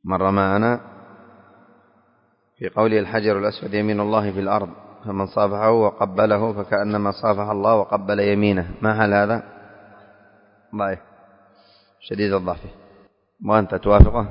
مر معنا في قوله الحجر الأسود يمين الله في الأرض فمن صافحه وقبله فكأنما صافح الله وقبل يمينه. ما هل هذا؟ ضعيف شديد الضعف. وأنت توافقه؟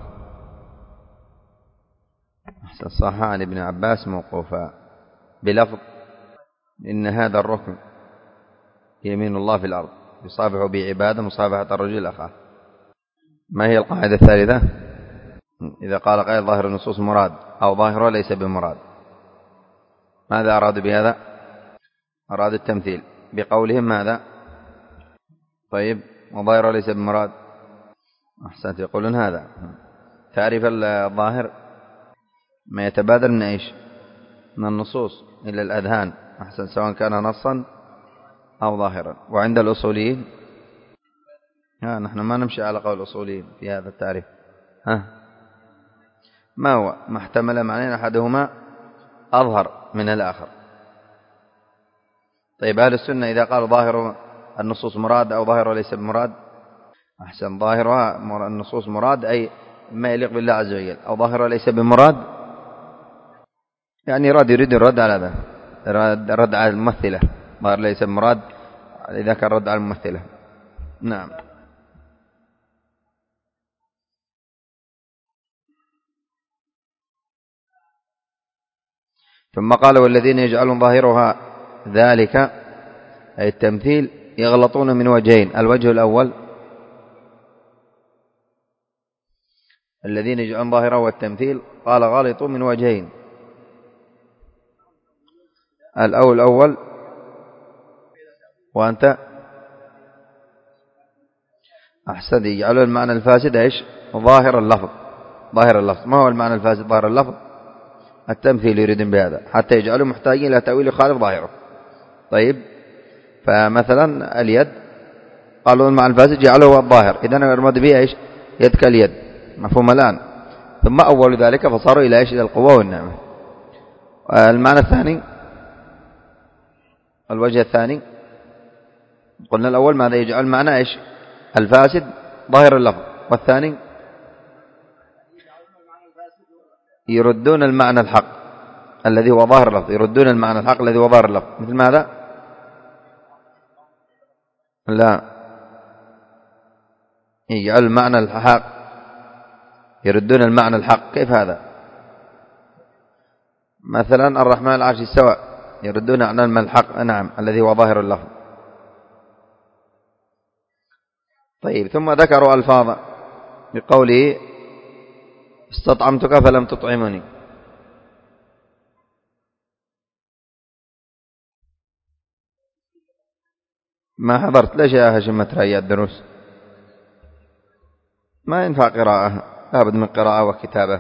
أحسن. صح عن ابن عباس موقوفا بلفظ إن هذا الركن يمين الله في الأرض يصافح بعبادة مصافحة الرجل أخاه. ما هي القاعدة الثالثة؟ إذا قال قائل ظاهر النصوص مراد أو ظاهره ليس بمراد، ماذا أراد بهذا؟ أراد التمثيل بقولهم ماذا؟ طيب وظاهره ليس بمراد. أحسنت. يقولون هذا تعريف الظاهر ما يتبادل من إيش؟ من النصوص إلى الأذهان. أحسن. سواء كان نصا أو ظاهرا. وعند الأصوليين نحن ما نمشي على قول الأصوليين في هذا التعريف. ما هو؟ ما احتمل معنين أحدهما أظهر من الآخر. طيب أهل السنة إذا قالوا ظاهر النصوص مراد أو ظاهر ليس بمراد؟ أحسن. ظاهرها النصوص مراد أي ما يليق بالله عز وجل، أو ظاهر ليس بمراد يعني يريد الرد على هذا، الرد على الممثلة. ظاهر ليس بمراد إذا كان رد على الممثلة. نعم. ثم قال والذين يجعلون ظاهرها ذلك أي التمثيل يغلطون من وجهين. الوجه الأول الذين يجعلون ظاهره التمثيل قال غلطوا من وجهين. الأول وأنت أحسن. يجعلون المعنى الفاسد إيش؟ ظاهر اللفظ. ظاهر اللفظ. ما هو المعنى الفاسد ظاهر اللفظ؟ التمثيل يريدون بهذا حتى يجعلوا محتاجين إلى تأويل يخالف ظاهره. طيب فمثلا اليد قالوا المعنى الفاسد جعلوه الظاهر، إذن المراد به إيش؟ يد كاليد. مفهوم الآن؟ ثم أول ذلك فصاروا إلى إيش؟ إلى القوة والنعمة. المعنى الثاني الوجه الثاني قلنا الأول ماذا؟ يجعل معنى إيش؟ الفاسد ظاهر اللفظ. والثاني يردون المعنى الحق الذي هو ظاهر اللفظ. يردون المعنى الحق الذي هو ظاهر اللفظ. مثل ماذا؟ لا يجعل المعنى الحق يردون المعنى الحق. كيف هذا؟ مثلا الرحمن العرش استوى يردون عن المعنى الحق نعم الذي هو ظاهر اللفظ. طيب ثم ذكروا ألفاظ بقوله استطعمتك فلم تطعمني. ما حضرت ليش يا هاشم ما ترأي الدروس؟ ما ينفع قراءة، لابد من قراءة وكتابة.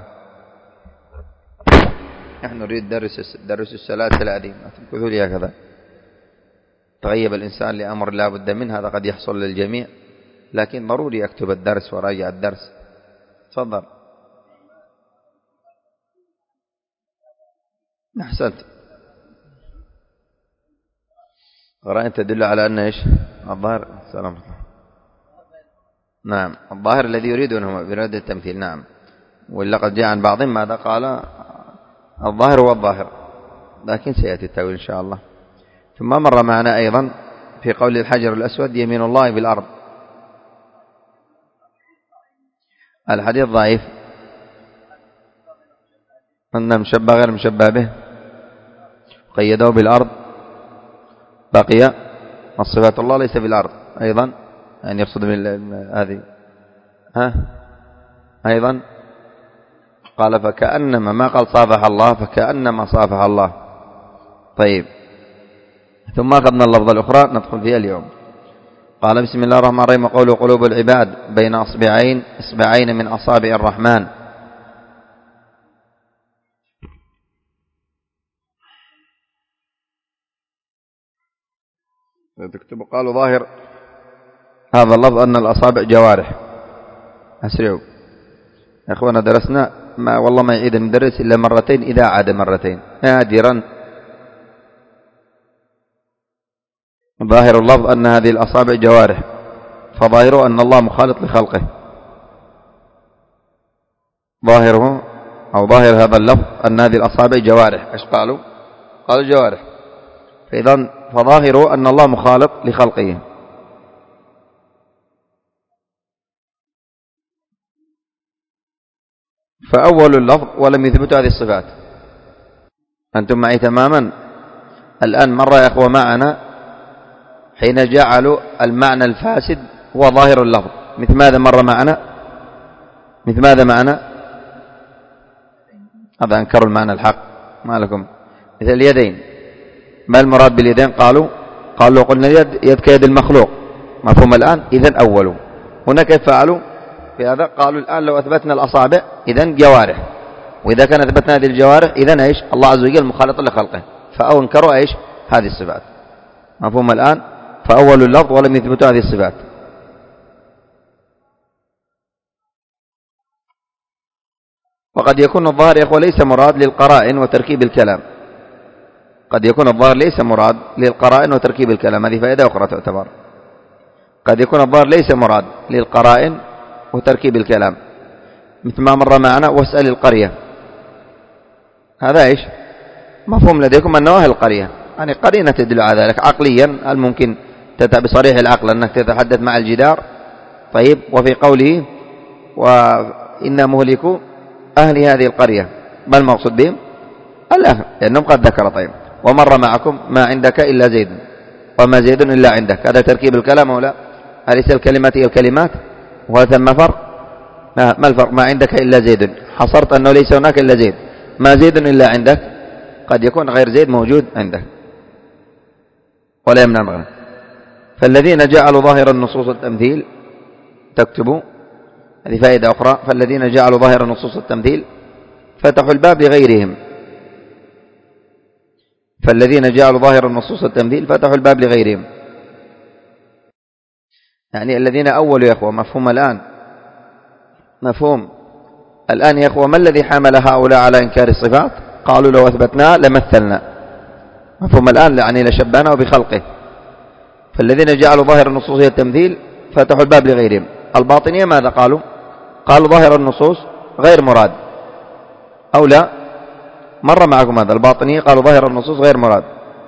نحن نريد درس السلاسل هذه، ما تمكثوا لي هكذا. تغيب الإنسان لأمر لا بد منه، هذا قد يحصل للجميع، لكن ضروري أكتب الدرس وراجع الدرس. تفضل. أحسنت. قراءة تدل على أن إيش؟ الظاهر. سلام. نعم الظاهر الذي يريدونه برد التمثيل. نعم. وإلا قد جاء عن بعضهم ماذا قال؟ الظاهر هو الظاهر، لكن سيأتي التأويل إن شاء الله. ثم مر معنا أيضا في قول الحجر الأسود يمين الله بالأرض. الحديث ضعيف أن مشبه غير مشبه به قيده بالأرض. بقي الصفات الله ليس بالأرض أيضا، يعني يقصد هذه أيضا قال فكأنما، ما قال صافح الله، فكأنما صافح الله. طيب ثم أخذنا اللفظة الأخرى ندخل فيها اليوم. قال بسم الله الرحمن الرحيم قوله قلوب العباد بين إصبعين من أصابع الرحمن. تكتب قالوا ظاهر هذا اللفظ أن الأصابع جوارح. أسرعوا يا أخوانا، درسنا ما والله ما يعيد المدرس إلا مرتين، إذا عاد مرتين نادرا. ظاهر اللفظ أن هذه الأصابع جوارح، فظاهره أن الله مخالط لخلقه. ظاهره أو ظاهر هذا اللفظ أن هذه الأصابع جوارح. إيش قالوا؟ قالوا جوارح. فظاهره أن الله مخالط لخلقه. فأول اللفظ ولم يثبتوا هذه الصفات. أنتم معي تماما. الآن مرة يا أخوة معنا حين جعلوا المعنى الفاسد هو ظاهر اللفظ. مثل ماذا مرة معنا؟ مثل ماذا معنا؟ هذا أنكروا المعنى الحق. ما لكم؟ مثل اليدين. ما المراد باليدين؟ قالوا قلنا يد كيد المخلوق. مفهوم الآن؟ إذن أولوا. هنا كيف فعلوا في هذا؟ قالوا الآن لو أثبتنا الأصابع إذن جوارح، وإذا كان أثبتنا هذه الجوارح إذن إيش؟ الله عز وجل مخالط لخلقه. فأنكروا إيش؟ هذه الصفات. مفهوم الآن؟ فأول اللفظ ولم يثبتوا هذه الصفات. وقد يكون الظاهر يا إخوة ليس مراد للقرائن وتركيب الكلام. قد يكون الظاهر ليس مراد للقرائن وتركيب الكلام. هذه فائدة أخرى تعتبر. قد يكون الظاهر ليس مراد للقرائن وتركيب الكلام، مثل ما مر معنا واسأل القرية. هذا إيش؟ مفهوم لديكم أنه أهل القرية، يعني قرينة تدل على ذلك. عقليا هل ممكن بصريح العقل أنك تتحدث مع الجدار؟ طيب، وفي قوله وإنا مهلكوا أهل هذه القرية، ما المقصود بهم؟ الأهل، لأنهم قد ذكر. طيب، ومر معكم ما عندك إلا زيد وما زيد إلا عندك. هذا تركيب الكلام أو لا؟ أليس الكلمات هي الكلمات؟ وهل ثم فرق؟ ما الفرق؟ ما عندك إلا زيد، حصرت أنه ليس هناك إلا زيد. ما زيد إلا عندك، قد يكون غير زيد موجود عندك ولا يمنع مغنى. فالذين جعلوا ظاهر النصوص التمثيل، تكتبوا هذه فائدة أخرى. فالذين جعلوا ظاهر النصوص التمثيل فتحوا الباب لغيرهم. فالذين جعلوا ظاهر النصوص التمثيل فتحوا الباب لغيرهم، يعني الذين أولوا يا أخوة. مفهوم الآن؟ مفهوم الآن يا أخوة. ما الذي حمل هؤلاء على إنكار الصفات؟ قالوا لو أثبتنا لمثلنا. مفهوم الآن؟ يعني لشبهنا بخلقه. فالذين جعلوا ظاهر النصوص هي التمثيل فتحوا الباب لغيرهم. الباطنية ماذا قالوا؟ قالوا ظاهر النصوص غير مراد أو لا؟ مر معكم هذا. الباطنية قالوا ظاهر النصوص غير مراد.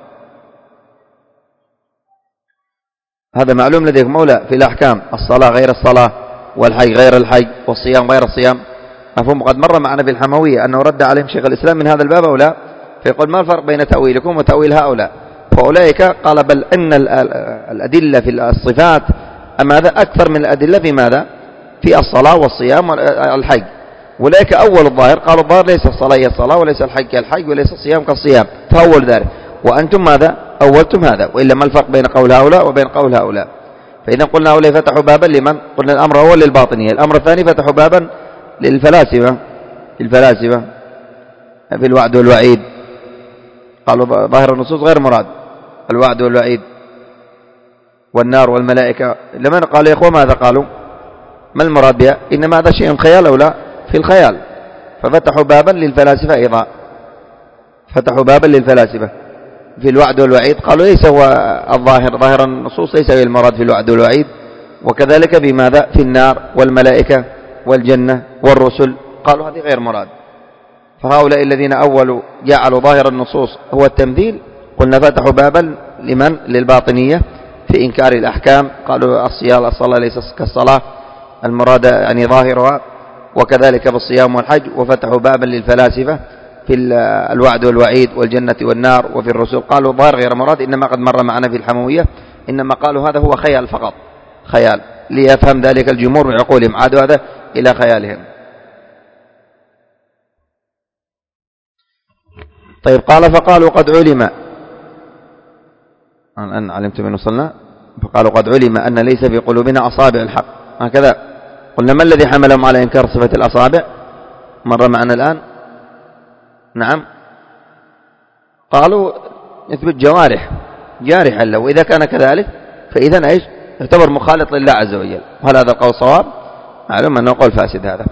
هذا معلوم لديكم أو لا؟ في الأحكام الصلاة غير الصلاة، والحج غير الحج، والصيام غير الصيام. مفهوم؟ قد مر معنا بالحموية أنه رد عليهم شيخ الإسلام من هذا الباب أو لا؟ فيقول ما الفرق بين تأويلكم وتأويل هؤلاء؟ فأولئك قال بل إن الأدلة في الصفات ماذا أكثر من الأدلة في ماذا؟ في الصلاة والصيام والحج. أولئك أول الظاهر، قالوا الظاهر ليس الصلاة هي الصلاة، وليس الحج كالحج، وليس الصيام كالصيام. فأول ذلك. وأنتم ماذا؟ أولتم هذا. وإلا ما الفرق بين قول هؤلاء وبين قول هؤلاء؟ فإذا قلنا هؤلاء فتحوا بابا لمن؟ قلنا الأمر أول للباطنية. الأمر الثاني فتحوا بابا للفلاسفة. الفلاسفة في الوعد والوعيد قالوا ظاهر النصوص غير مراد. الوعد والوعيد والنار والملائكة، لمن قالوا يا إخوة ماذا قالوا؟ ما المراد بها؟ إنما هذا شيء خيال أو لا؟ في الخيال. ففتحوا بابا للفلاسفة أيضا. فتحوا بابا للفلاسفة في الوعد والوعيد. قالوا ليس هو الظاهر، ظاهر النصوص ليس هو المراد في الوعد والوعيد. وكذلك بماذا؟ في النار والملائكة والجنة والرسل، قالوا هذه غير مراد. فهؤلاء الذين أولوا جعلوا ظاهر النصوص هو التمثيل، قلنا فتحوا بابا لمن؟ للباطنية في إنكار الأحكام. قالوا الصلاة ليست كالصلاة، المراد يعني ظاهرها، وكذلك بالصيام والحج. وفتحوا بابا للفلاسفة في الوعد والوعيد والجنة والنار وفي الرسل، قالوا ظاهر غير مراد. إنما قد مر معنا في الحموية إنما قالوا هذا هو خيال فقط، خيال، ليفهم ذلك الجمهور من عقولهم، عادوا هذا إلى خيالهم. طيب، قال فقالوا قد علم، الآن علمت من وصلنا. فقالوا قد علم أن ليس في قلوبنا أصابع الحق. هكذا قلنا. ما الذي حملهم على إنكار صفة الأصابع؟ مر معنا الآن. نعم، قالوا نثبت جوارح، جارحا له، وإذا كان كذلك فإذا إيش؟ يعتبر مخالط لله عز وجل. وهل هذا القول صواب؟ معلوم أنه قول فاسد هذا.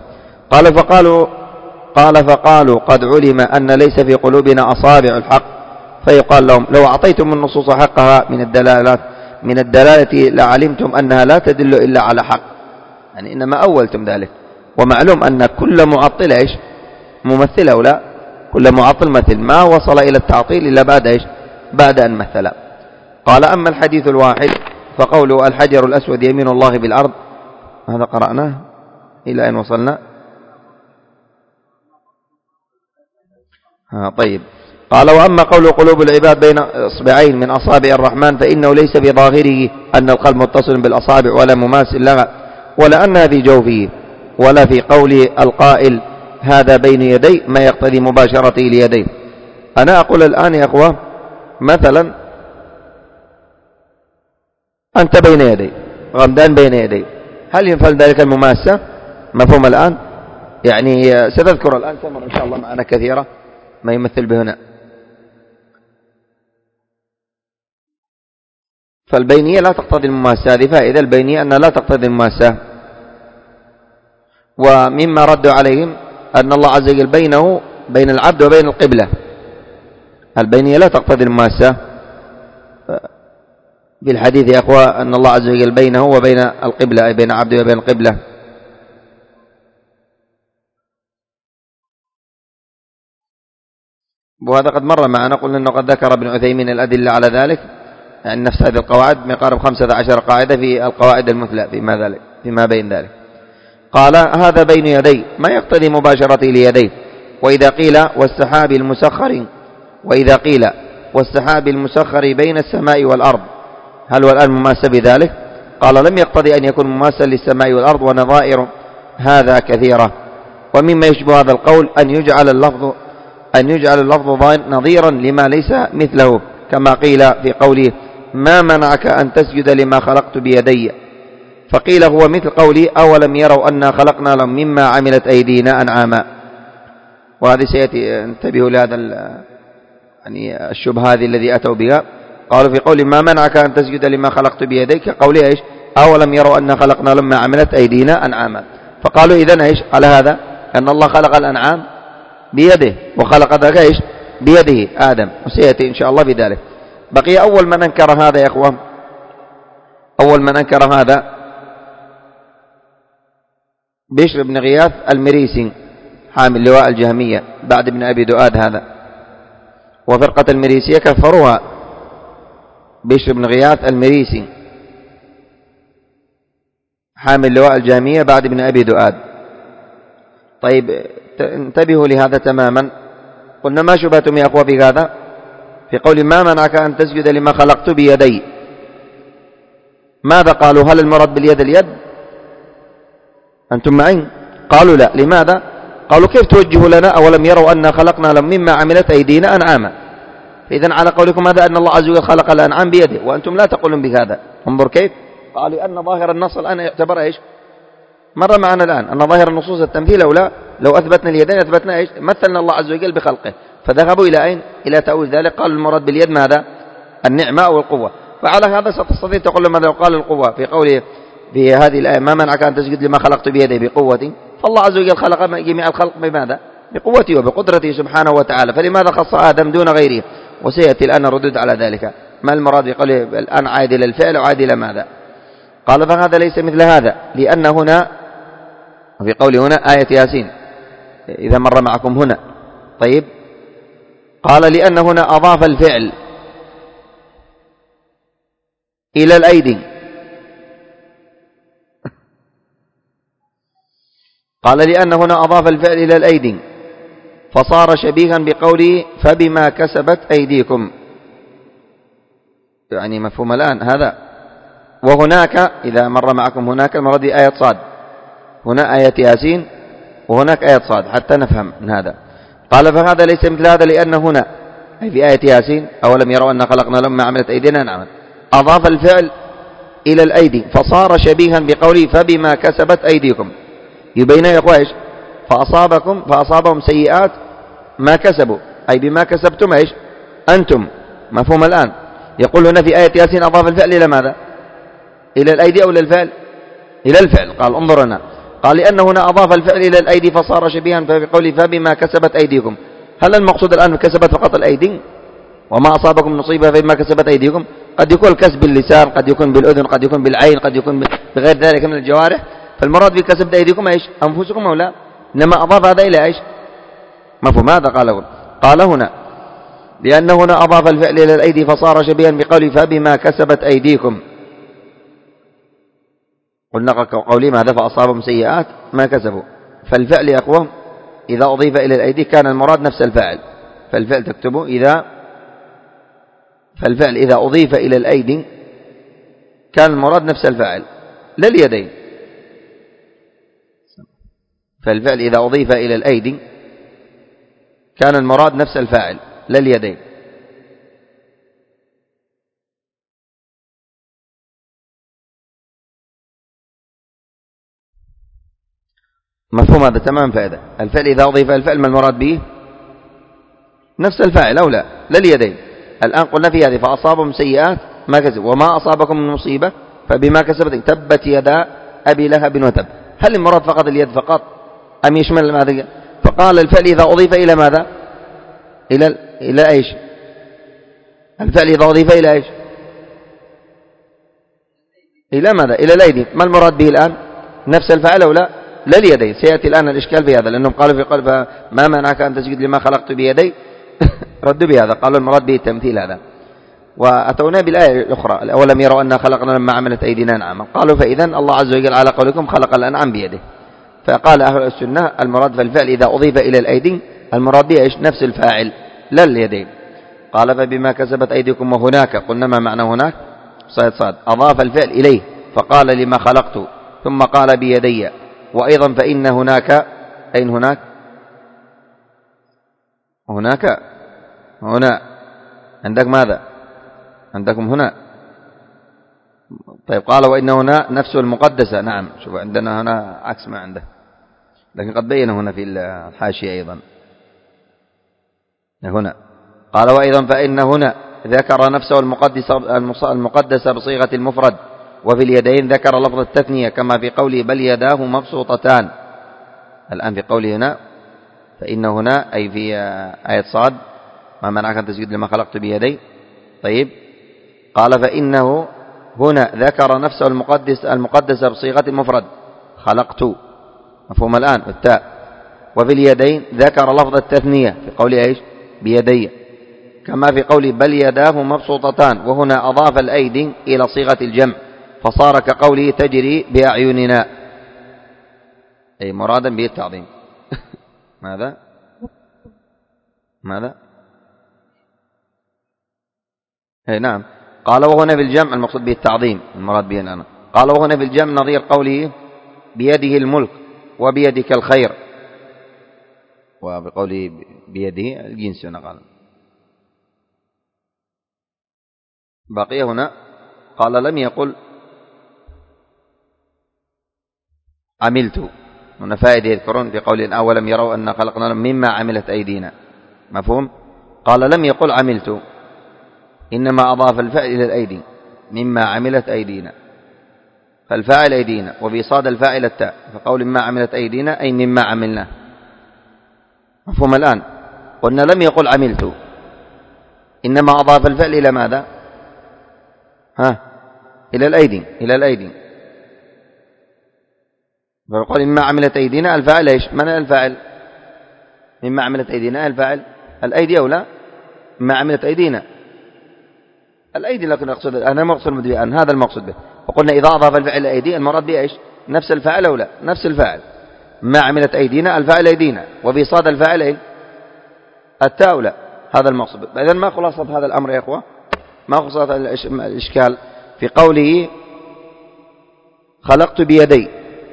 قال فقالوا قد علم أن ليس في قلوبنا أصابع الحق. فيقال لهم لو أعطيتم النصوص حقها من الدلالة لعلمتم أنها لا تدل إلا على حق. يعني إنما أولتم ذلك. ومعلوم أن كل معطل إيش ممثل أو لا، كل معطل مثل، ما وصل إلى التعطيل إلا بعد إيش بعد أن مثل. قال أما الحديث الواحد فقوله الحجر الأسود يمين الله بالأرض، هذا قرأناه إلى أن وصلنا. طيب. قال وأما قول قلوب العباد بين إصبعين من أصابع الرحمن فإنه ليس بظاهره أن القلب متصل بالأصابع ولا مماثل لها ولا أنها في جوفه، ولا في قول القائل هذا بين يدي ما يقتضي مباشرته ليديه. أنا أقول الآن يا أخوة مثلا أنت بين يدي، غمدان بين يدي، هل ينفعل ذلك المماسة؟ مفهوم الآن؟ يعني ستذكر الآن تمر إن شاء الله معنا كثيرة ما يمثل به هنا. فالبينية لا تقتضي المماسة، هذه فائدة البينية أنها لا تقتضي المماسة. ومما ردوا عليهم أن الله عز وجل بينه بين العبد وبين القبلة، البينية لا تقتضي المماسة. بالحديث يا أخوة أن الله عز وجل بينه وبين القبلة، أي بين عبده وبين القبلة. وهذا قد مر معنا، قلنا أنه قد ذكر ابن عثيمين الأدلة على ذلك، يعني نفس هذه القواعد مقارب 15 قاعدة في القواعد المثلى فيما بين ذلك. قال هذا بين يدي ما يقتضي مباشرته ليديه. وإذا قيل والسحاب المسخر بين السماء والأرض هل هو الآن مماس بذلك؟ قال لم يقتضي أن يكون مماسا للسماء والأرض، ونظائر هذا كثيرة. ومما يشبه هذا القول أن يجعل اللفظ نظيرا لما ليس مثله، كما قيل في قوله ما منعك أن تسجد لما خلقت بيدي، فقيل هو مثل قولي أولم يروا أنا خلقنا لهم مما عملت أيدينا أنعاما. وهذه سيأتي، انتبهوا لهذا يعني الشبهة هذه الذي أتوا بها. قالوا في قول ما منعك أن تسجد لما خلقت بيديك، قولي إيش أولم يروا أنا خلقنا لهم ما عملت أيدينا أنعاما. فقالوا إذن إيش على هذا أن الله خلق الأنعام بيده وخلق ذاك إيش بيده آدم، وسيأتي إن شاء الله بذلك. بقي أول من أنكر هذا يا أخوان، أول من أنكر هذا بشر بن غياث المريسي حامل لواء الجهمية بعد ابن أبي دؤاد هذا، وفرقة المريسية كفروها. بشر بن غياث المريسي حامل لواء الجهمية بعد ابن أبي دؤاد. طيب انتبهوا لهذا تماما. قلنا ما شبهتم يا أخوة في هذا؟ في قول ما منعك أن تسجد لما خلقت بيدي، ماذا قالوا؟ هل المراد باليد اليد؟ أنتم معين؟ قالوا لا. لماذا؟ قالوا كيف توجهوا لنا أولم يروا أنا خلقنا لهم مما عملت أيدينا أنعاما؟ فإذن على قولكم هذا أن الله عز وجل خلق الأنعام بيده، وأنتم لا تقولون بهذا. انظر كيف قالوا أن ظاهر النص الآن يعتبر إيش؟ مر معنا الآن أن ظاهر النصوص التمثيل أو لا. لو أثبتنا اليدين أثبتنا إيش؟ مثلنا الله عز وجل بخلقه. فذهبوا إلى أين؟ إلى تأويل ذلك، قالوا المراد باليد ماذا؟ النعمة أو القوة. فعلى هذا ستستطيع تقول ماذا قال القوة في قوله في هذه الآية ما منعك أن تسجد لما خلقت بيدي بقوتي، فالله عز وجل خلق جميع الخلق بماذا؟ بقوته وبقدرته سبحانه وتعالى، فلماذا خص آدم دون غيره؟ وسيأتي الآن الردود على ذلك. ما المراد بقوله الآن عاد إلى الفعل وعاد إلى ماذا؟ قال فهذا ليس مثل هذا، لأن هنا في قوله هنا آية ياسين إذا مر معكم هنا. طيب قال لأن هنا أضاف الفعل إلى الأيدي. قال لأن هنا أضاف الفعل إلى الأيدي فصار شبيها بقوله فبما كسبت أيديكم، يعني مفهوم الآن هذا. وهناك إذا مر معكم هناك المراد آية صاد، هنا آية ياسين وهناك آية صاد حتى نفهم من هذا. قال فهذا ليس مثل هذا، لأن هنا أي في آية ياسين أولم يروا أن خلقنا لهم ما عملت أيدينا نعم، أضاف الفعل إلى الأيدي فصار شبيها بقوله فبما كسبت أيديكم، يبين يا أخوة إيش؟ فأصابهم سيئات ما كسبوا، أي بما كسبتم إيش أنتم. مفهوم الآن؟ يقول هنا في آية ياسين أضاف الفعل إلى ماذا؟ إلى الأيدي أو إلى الفعل؟ إلى الفعل. قال انظر هنا، قال لأن هنا أضاف الفعل إلى الأيدي فصار شبيها بقوله فبما كسبت أيديكم. هل المقصود الآن كسبت فقط الأيدي وما أصابكم نصيبة فبما كسبت أيديكم؟ قد يكون الكسب باللسان، قد يكون بالأذن، قد يكون بالعين، قد يكون بغير ذلك من الجوارح. فالمراد بكسبت أيديكم إيش؟ أنفسكم أو لا؟ إنما أضاف هذا إلى إيش؟ مفهوم هذا؟ قال هنا لأن هنا أضاف الفعل إلى الأيدي فصار شبيها بقوله فبما كسبت أيديكم. قلنا قولي ماذا؟ فأصابهم سيئات ما كسبوا. فالفعل يا أخوة إذا أضيف إلى الأيدي كان المراد نفس الفاعل. فالفعل تكتبه فالفعل إذا أضيف إلى الأيدي كان المراد نفس الفاعل لا اليدين. فالفعل إذا أضيف إلى الأيدي كان المراد نفس الفاعل لا اليدين. مفهوم هذا؟ تمام. فائدة الفعل إذا أضيف الفعل ما المراد به؟ نفس الفاعل أو لا اليدين. الآن قلنا في هذه فأصابهم سيئات ما كسبوا وما أصابكم من مصيبة فبما كسبت تبت يدا أبي لهب وتب. هل المراد فقط اليد فقط أم يشمل ماذا؟ فقال الفعل إذا أضيف إلى ماذا؟ إلى إيش؟ الفعل إذا أضيف إلى إيش؟ إلى ماذا؟ إلى الأيدي. ما المراد به الآن؟ نفس الفعل أو لا اليدين. سيأتي الآن الإشكال في هذا لأنهم قالوا في قلب ما منعك أن تسجد لما خلقت بيدي ردوا بهذا قالوا المراد به التمثيل هذا. وأتونا بالآية الأخرى أولم يروا أننا خلقنا لما عملت أيدينا أنعاما قالوا فإذا الله عز وجل على قولكم خلق الأنعام بيده. فقال أهل السنة المراد فالفعل إذا أضيف إلى الأيدي المراد به إيش؟ نفس الفاعل لا اليدين. قال فبما كسبت أيديكم وهناك قلنا ما معنى هناك؟ صاد أضاف الفعل إليه فقال لما خلقت ثم قال بيدي. وأيضا فإن هناك أين هناك؟ هنا عندك ماذا؟ عندكم هنا. طيب قال وإن هنا نفسه المقدسة. نعم شوف عندنا هنا عكس ما عنده لكن قد بين هنا في الحاشية أيضا هنا. قال وأيضا فإن هنا ذكر نفسه المقدسة بصيغة المفرد وفي اليدين ذكر لفظ التثنية كما في قوله بل يداه مبسوطتان. الآن في قوله هنا فإن هنا أي في آية صاد ما منعك أن تسجد لما خلقت بيدي. طيب قال فإنه هنا ذكر نفسه المقدسة بصيغة المفرد خلقت مفهوم الآن التاء. وفي اليدين ذكر لفظ التثنية في قوله إيش؟ بيدي كما في قوله بل يداه مبسوطتان. وهنا أضاف الأيدي إلى صيغة الجمع فصار كقوله تجري بأعيننا أي مرادا به التعظيم. ماذا؟ أي نعم. قال وهنا بالجمع المقصود به التعظيم المراد به أنا. قال وهنا بالجمع نظير قوله بيده الملك وبيدك الخير وبقوله بيده الجنس هنا. قال بقي هنا قال لم يقل عملت. هنا فائدة يذكرون في قول أولم يروا أن خلقنا مما عملت أيدينا مفهوم. قال لم يقل عملت إنما أضاف الفعل إلى الأيدي مما عملت أيدينا فالفاعل أيدينا وبصاد الفاعل التاء فقول مما عملت أيدينا أي مما عملنا مفهوم الآن. قلنا لم يقل عملت إنما أضاف الفعل إلى ماذا؟ إلى الأيدي فقال مما عملت أيدينا الفاعل إيش؟ من الفاعل؟ مما عملت أيدينا الفاعل الأيدي أو لا؟ مما عملت أيدينا الأيدي. لكن أقصد أنا مقصود به أن هذا المقصود به. وقلنا إذا أضاف الفعل إلى أيدي المراد به إيش؟ نفس الفاعل أو لا؟ نفس الفاعل. ما عملت أيدينا الفاعل أيدينا وبصاد الفاعل إيه؟ التاء لا. هذا المقصود. إذن ما خلاصة هذا الأمر يا إخوة؟ ما خلاصة الإشكال في قوله خلقت بيدي؟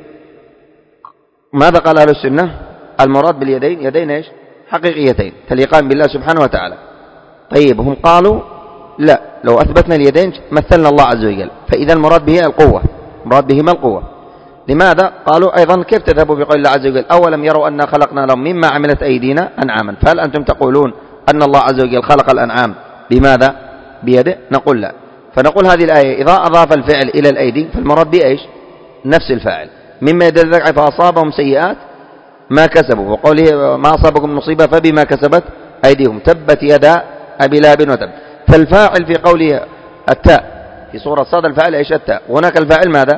ماذا قال أهل السنة؟ المراد باليدين يدين إيش؟ حقيقيتين تليقان بالله سبحانه وتعالى. طيب هم قالوا لا لو أثبتنا اليدين مثلنا الله عز وجل فإذا المراد به القوة مراد بهما القوة. لماذا؟ قالوا أيضا كيف تذهبوا بقول الله عز وجل أولم يروا أننا خلقنا لهم مما عملت أيدينا أنعاما فهل أنتم تقولون أن الله عز وجل خلق الأنعام بماذا؟ بيده؟ نقول لا. فنقول هذه الآية إذا أضاف الفعل إلى الأيدي فالمراد به إيش؟ نفس الفاعل مما يدل ذلك فأصابهم سيئات ما كسبوا وقوله ما أصابكم مصيبة فبما كسبت أيديهم تبت يدا أبي لهب وتب. فالفاعل في قوله التاء في سورة صاد الفاعل إيش؟ التاء. وهناك الفاعل ماذا؟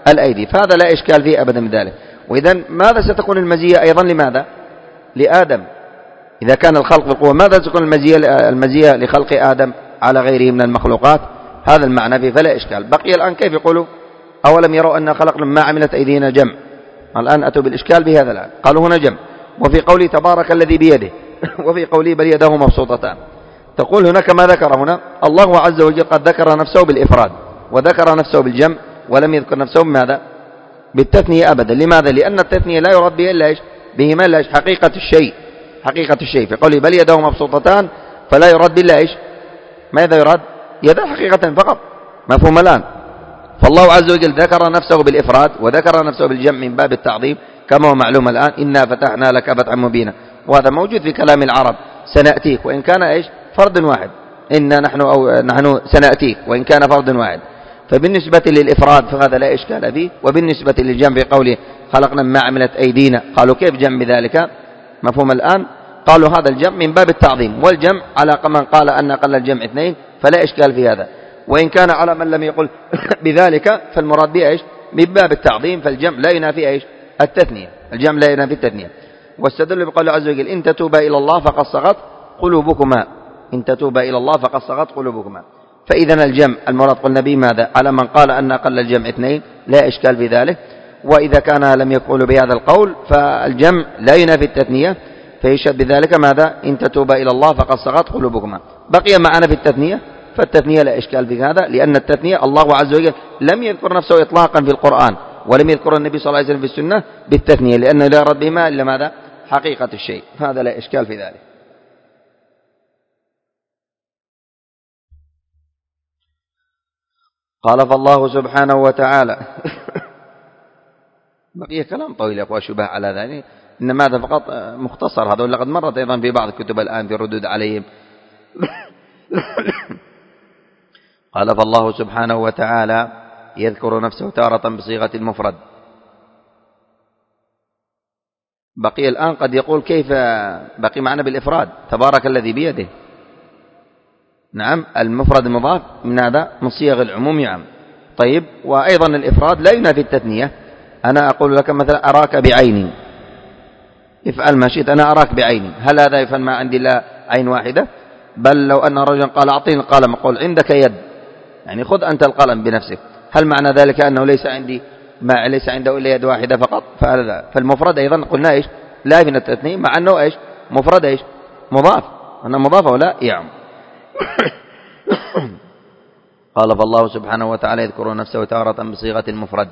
الأيدي، فهذا لا إشكال فيه أبدا من ذلك. وإذا ماذا ستكون المزية أيضا لماذا؟ لآدم. إذا كان الخلق بالقوة ماذا ستكون المزية لخلق آدم على غيره من المخلوقات؟ هذا المعنى فيه فلا إشكال. بقي الآن كيف يقولوا أولم يروا أن خلقنا ما عملت أيدينا جمع؟ الآن أتوا بالإشكال بهذا الآن. قالوا هنا جمع، وفي قوله تبارك الذي بيده وفي قوله بل يده مبسوطتان. تقول هنا كما ذكر هنا الله عز وجل قد ذكر نفسه بالإفراد وذكر نفسه بالجمع ولم يذكر نفسه بماذا؟ بالتثنية أبدا. لماذا؟ لأن التثنية لا يراد بها إلا إيش؟ بهما إلا إيش؟ حقيقة الشيء، حقيقة الشيء. في قوله بل يده مبسوطتان فلا يراد بالله إيش؟ ماذا يراد؟ يده حقيقة فقط. مفهوم الآن؟ فالله عز وجل ذكر نفسه بالإفراد وذكر نفسه بالجمع من باب التعظيم كما هو معلوم الآن. إنا فتحنا لك فتحا مبينا، وهذا موجود في كلام العرب. سنأتيك وإن كان إيش؟ فرد واحد. إنا نحن سنأتيك وإن كان فرد واحد. فبالنسبة للإفراد فهذا لا إشكال فيه، وبالنسبة للجمع في قوله خلقنا ما عملت أيدينا قالوا كيف جمع بذلك؟ مفهوم الآن؟ قالوا هذا الجمع من باب التعظيم، والجمع على من قال أن أقل الجمع 2، فلا إشكال في هذا. وإن كان على من لم يقل بذلك فالمراد به إيش؟ من باب التعظيم، فالجمع لا ينافي إيش؟ التثنية. الجمع لا ينافي التثنية. واستدل بقوله عز وجل إن تتوبا إلى الله فقد صغت قلوبكما، إن تتوبا إلى الله فقد صغت قلوبكما. فإذا الجمع المراد قلنا به ماذا؟ على من قال أن أقل الجمع 2، لا إشكال في ذلك. وإذا كان لم يقول بهذا القول فالجمع لا ينافي التثنية، فيشهد بذلك ماذا؟ إن تتوبا إلى الله فقد صغت قلوبكما. بقي معنا في التثنية، فالتثنية لا إشكال في هذا، لأن التثنية الله عز وجل لم يذكر نفسه إطلاقا في القرآن، ولم يذكر النبي صلى الله عليه وسلم في السنة بالتثنية، لأنه لا يرد بهما إلا ماذا؟ حقيقة الشيء، فهذا لا إشكال في ذلك. قال فالله سبحانه وتعالى بقي كلام طويل يا أخوة شبه على ذلك، إنما هذا فقط مختصر هذا، ولقد مرت أيضا في بعض الكتب الآن في الردود عليهم. قال فالله سبحانه وتعالى يذكر نفسه تارة بصيغة المفرد. بقي الآن قد يقول كيف بقي معنا بالإفراد تبارك الذي بيده. نعم المفرد المضاف من هذا من صيغ العموم. نعم طيب، وأيضا الإفراد لا ينافي التثنية. أنا أقول لك مثلا أراك بعيني، افعل ما شئت، أنا أراك بعيني، هل هذا يفعل ما عندي لا عين واحدة؟ بل لو أن رجلا قال أعطيني القلم أقول عندك يد، يعني خذ أنت القلم بنفسك، هل معنى ذلك أنه ليس عنده إلا يد واحدة فقط؟ فالمفرد أيضا قلنا إيش؟ لا ينافي التثنية، مع أنه إيش؟ مفرد إيش؟ مضاف، أنه مضاف أو لا؟ يعم. قال فالله سبحانه وتعالى يذكر نفسه تارة بصيغة المفرد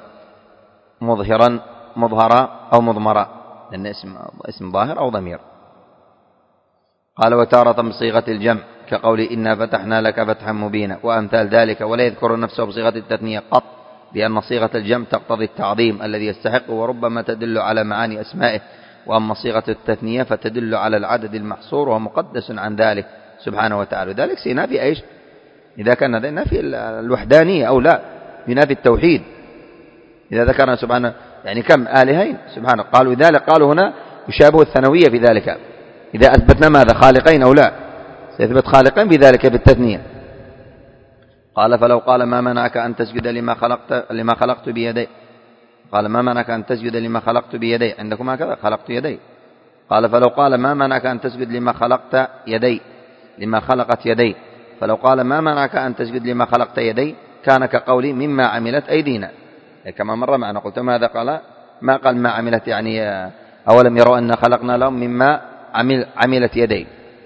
مظهرا أو مضمرا، لأن اسم ظاهر أو ضمير. قال وتارة بصيغة الجمع كقول إنا فتحنا لك فتحا مبينا وأمثال ذلك، ولا يذكر نفسه بصيغة التثنية قط، لأن صيغة الجمع تقتضي التعظيم الذي يستحق، وربما تدل على معاني أسمائه، وأما صيغة التثنية فتدل على العدد المحصور ومقدس عن ذلك سبحانه وتعالى. ذلك سينافي إيش؟ إذا كان هذا ينافي الوحدانية أو لا، ينافي التوحيد. إذا ذكرنا سبحانه يعني كم آلهين سبحانه، قالوا ذلك قالوا هنا يشابه الثانوية في ذلك، إذا أثبتنا ماذا؟ خالقين أو لا؟ سيثبت خالقين بذلك بالتثنية. قال فلو قال ما منعك أن تسجد لما خلقت بيدي، قال ما منعك أن تسجد لما خلقت بيدي، عندكم هكذا خلقت يدي. قال فلو قال ما منعك أن تسجد لما خلقت يدي، فلو قال ما منعك أن تسجد لما خلقت يدي كان كقولي مما عملت أيدينا، كما مر معنا. قلت ماذا قال؟ ما قال ما عملت، يعني أولم يروا أن خلقنا لهم مما عملت يدي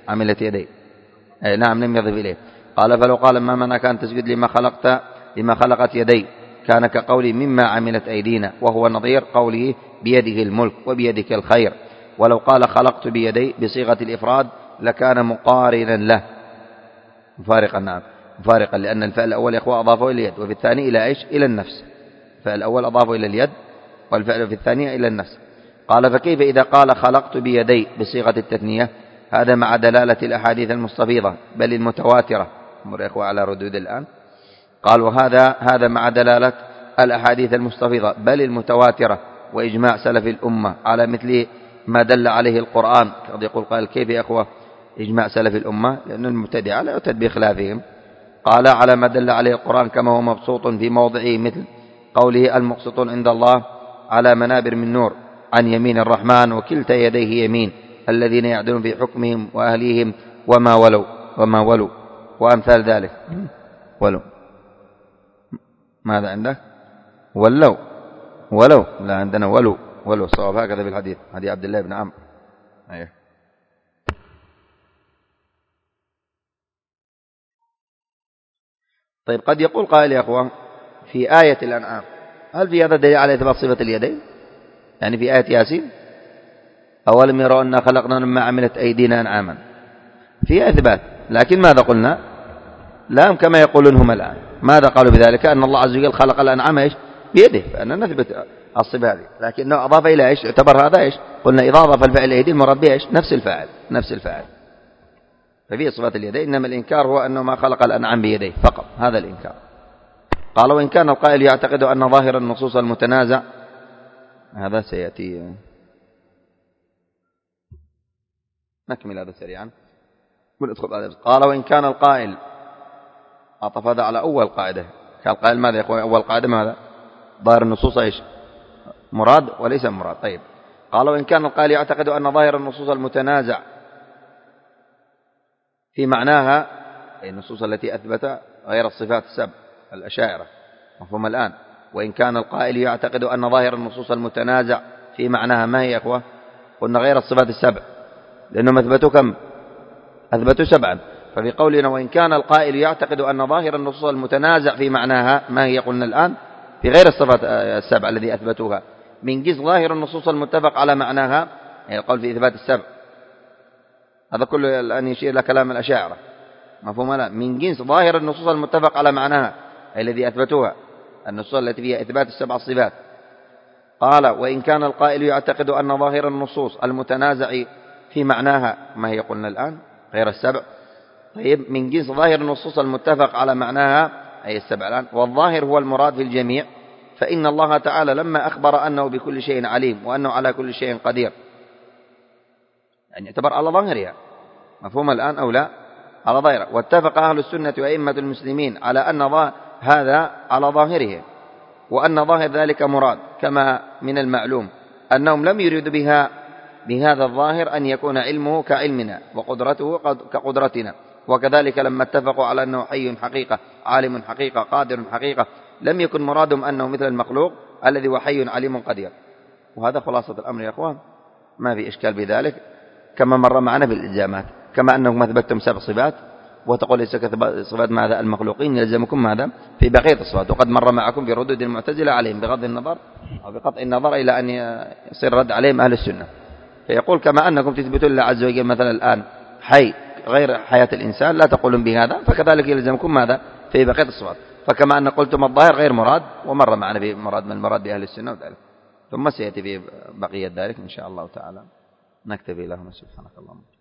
نعم لم يضف إليه. قال فلو قال ما منعك أن تسجد لما خلقت يدي كان كقولي مما عملت أيدينا، وهو نظير قوله بيده الملك وبيدك الخير. ولو قال خلقت بيدي بصيغة الإفراد لكان مقارنا له مفارقا، نعم مفارقا، لأن الفعل الأول يا أخوة أضافه إلى اليد، وفي الثاني إلى إيش؟ إلى النفس. الفعل الأول أضافه إلى اليد، والفعل في الثانية إلى النفس. قال فكيف إذا قال خلقت بيدي بصيغة التثنية؟ هذا مع دلالة الأحاديث المستفيضة بل المتواترة. مر يا أخوة على ردود الآن. قال وهذا مع دلالة الأحاديث المستفيضة بل المتواترة وإجماع سلف الأمة على مثل ما دل عليه القرآن. قد يقول قال كيف يا أخوة إجماع سلف الأمة؟ لأن المبتدعة لا يعتد بخلافهم. قال على ما دل عليه القرآن كما هو مبسوط في موضعه مثل قوله المقسطون عند الله على منابر من نور عن يمين الرحمن وكلتا يديه يمين الذين يعدلون في حكمهم وأهليهم وما ولوا وأمثال ذلك. ولو ماذا عندك؟ ولو لا عندنا ولو الصواب هكذا في الحديث، حديث عبد الله بن عمرو. أيه. طيب قد يقول قائل يا أخوان في آية الأنعام هل في هذا دليل على إثبات صفة اليدين؟ يعني في آية ياسين أولم يروا أنا خلقنا مما عملت أيدينا أنعاما، في إثبات، لكن ماذا قلنا؟ لا كما يقولون هم الآن. ماذا قالوا بذلك؟ أن الله عز وجل خلق الأنعام إيش؟ بيده، فأننا نثبت الصفة هذه، لكنه أضاف إلى إيش؟ يعتبر هذا إيش؟ قلنا إذا أضاف الفعل إلى يدين المراد به إيش؟ نفس الفاعل. ففي صفات اليدين، إنما الإنكار هو أنه ما خلق الأنعام بيديه فقط، هذا الإنكار. قال وإن كان القائل يعتقد أن ظاهر النصوص المتنازع، هذا سيأتي نكمل هذا سريعا. قال وإن كان القائل، عطف هذا على أول قاعدة، كان القائل ماذا يقول؟ أول قاعدة ماذا؟ ظاهر النصوص إيش؟ مراد وليس مراد. طيب قال وإن كان القائل يعتقد أن ظاهر النصوص المتنازع في معناها، أي النصوص التي أثبت غير الصفات السبع الأشاعرة، مفهوم الآن؟ وإن كان القائل يعتقد أن ظاهر النصوص المتنازع في معناها، ما هي يا أخوة؟ قلنا غير الصفات السبع، لأنهم أثبتوا كم؟ أثبتوا 7. ففي قولنا وإن كان القائل يعتقد أن ظاهر النصوص المتنازع في معناها، ما هي؟ قلنا الآن في غير الصفات السبع الذي أثبتوها، من جنس ظاهر النصوص المتفق على معناها، يعني القول في إثبات السبع، هذا كله الآن يشير إلى كلام الأشاعرة، مفهوم لا؟ من جنس ظاهر النصوص المتفق على معناها، أي الذي أثبتوها، النصوص التي فيها إثبات السبع الصفات. قال وإن كان القائل يعتقد أن ظاهر النصوص المتنازع في معناها، ما هي؟ قلنا الآن غير السبع. طيب من جنس ظاهر النصوص المتفق على معناها، أي السبع الآن، والظاهر هو المراد في الجميع، فإن الله تعالى لما أخبر أنه بكل شيء عليم وأنه على كل شيء قدير، يعني يعتبر على ظاهرها، مفهوم الآن أو لا؟ على ظاهرها. واتفق أهل السنة وأئمة المسلمين على أن هذا على ظاهره، وأن ظاهر ذلك مراد، كما من المعلوم أنهم لم يريدوا بهذا الظاهر أن يكون علمه كعلمنا وقدرته كقدرتنا. وكذلك لما اتفقوا على أنه حي حقيقة، عالم حقيقة، قادر حقيقة، لم يكن مرادهم أنه مثل المخلوق الذي هو حي عليم قدير. وهذا خلاصة الأمر يا أخوان، ما في إشكال بذلك، كما مر معنا بالإلزامات، كما أنكم أثبتتم 7 صفات وتقول ليس كصفات ماذا المخلوقين، يلزمكم ماذا في بقية الصفات. وقد مر معكم بردود المعتزلة عليهم بغض النظر أو بقطع النظر إلى أن يصير رد عليهم أهل السنة. فيقول كما أنكم تثبتون الله عز وجل مثلا الآن حي غير حياة الإنسان، لا تقولون بهذا، فكذلك يلزمكم ماذا في بقية الصفات. فكما أن قلتم الظاهر غير مراد، ومر معنا بمراد من المراد بأهل السنة وذلك، ثم سيأتي في بقية ذلك إن شاء الله تعالى. نكتفي لهم، سبحانك اللهم.